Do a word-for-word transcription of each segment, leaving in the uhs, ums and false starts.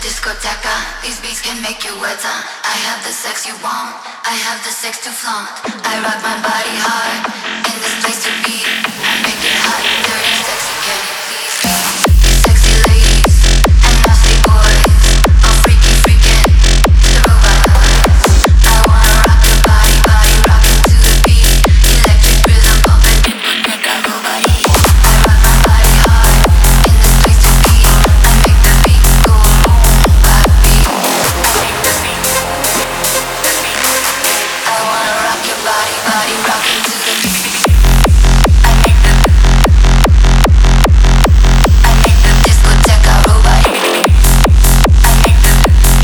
discoteca. These beats can make you wetter. I have the sex you want. I have the sex to flaunt. I rock my body hard in this place to be. I make it hot, dirty, sexy. Can you please be? Sexy ladies and nasty boys, all freaky freaking to the robot noise. I wanna rock your body, body rocking to the beat. Electric rhythm pumping, make a robot heat. I rock my body hard in this place to be. I make the beat go boom, bop beat. I wanna rock your body, body rocking to the beat. I make the I make the discoteca robot heat. I make the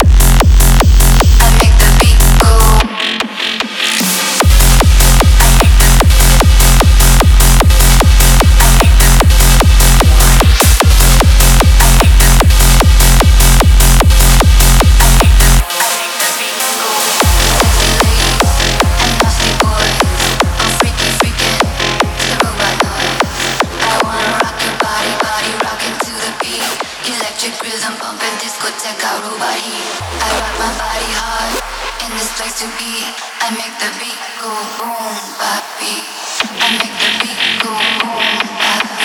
I make the beat go. I make the I make the I make the electric rhythm pumping, discoteca robot heat. I rock my body hard in this place to be. I make the beat go boom, bop beat. I make the beat go boom, bop beat.